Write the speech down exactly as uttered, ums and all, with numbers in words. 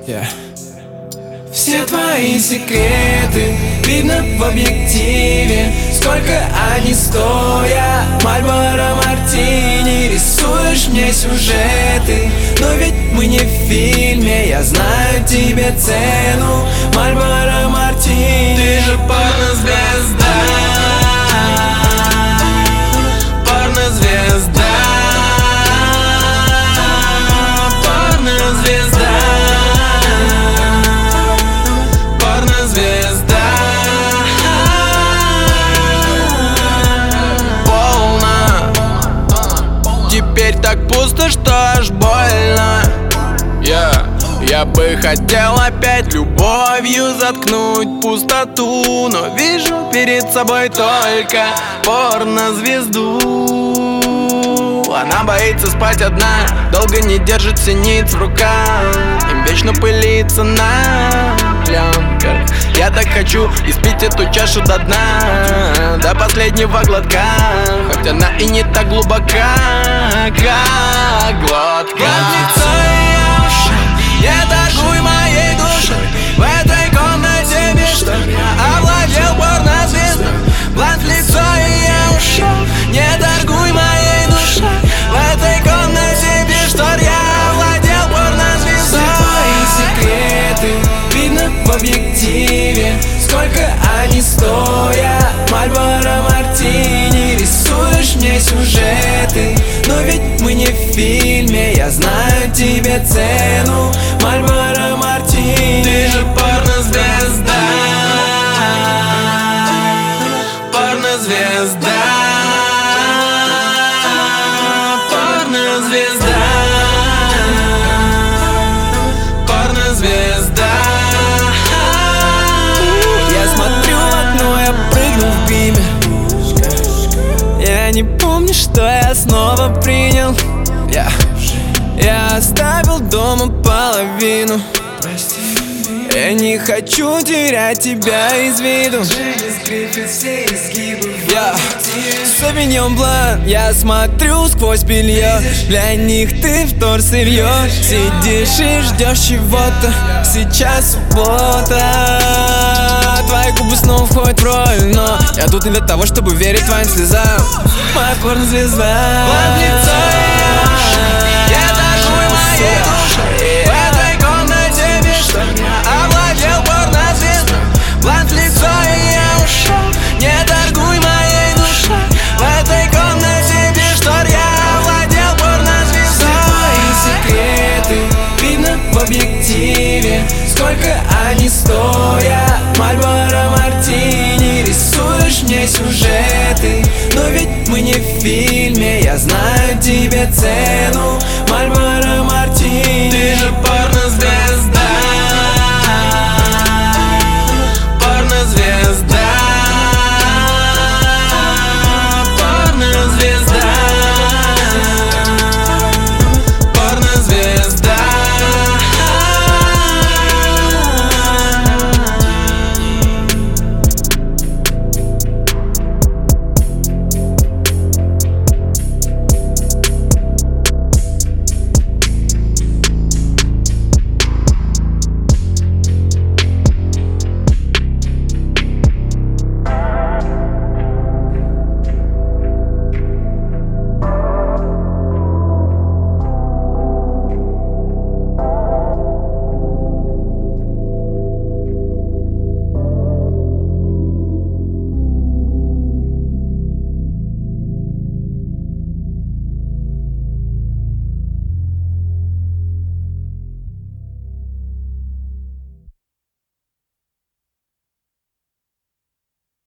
Yeah. Все твои секреты видно в объективе. Сколько они стоят? Мальборо Мартини. Рисуешь мне сюжеты, но ведь мы не в фильме. Я знаю тебе цену. Мальборо Мартини. Ты же порнозвезда, порнозвезда, порнозвезда, порнозвезда. Полно. Теперь так пусто, что аж больно. Yeah. Я бы хотел опять любовью заткнуть пустоту, но вижу перед собой только порнозвезду. Она боится спать одна, долго не держит синиц в руках, им вечно пылится на пленках. Я так хочу испить эту чашу до дна, до последнего глотка, хоть она и не так глубока, как глотка. Не торгуй моей душой, в этой комнате без штор я овладел порнозвездой. Блант в лицо и я ушел. Не торгуй моей душой, в этой комнате без штор я овладел порнозвездой. Все твои секреты видно в объективе. Сколько они стоят? Мальборо Мартини. Рисуешь мне сюжеты, но ведь мы не в фильме. Я знаю тебе цену. Мальборо Мартини. Ты же порнозвезда, порнозвезда, порнозвезда, порнозвезда. Я смотрю в окно, я прыгну в бимер. Я не помню, что я снова принял. Я, я оставил дома половину. Я не хочу терять тебя из виду. Я Совиньон Блан, я смотрю сквозь белье. Для них ты вторсырье. Сидишь и ждешь чего-то. Сейчас суббота. Твои губы снова входят в роль, но я тут не для того, чтобы верить твоим слезам. Моя порнозвезда. Блант лицо и я ушел. Не торгуй моей душой, в этой комнате без штор я овладел порнозвездой. Блант лицо и я ушел. Не торгуй моей душой, в этой комнате без штор я овладел порнозвездой. Твои секреты видно в объективе. Сколько они стоят? Мальборо Мартини. Рисуешь мне сюжеты, но ведь мы не в фильме. Я знаю тебе цену. Мальборо Мартини. Ты же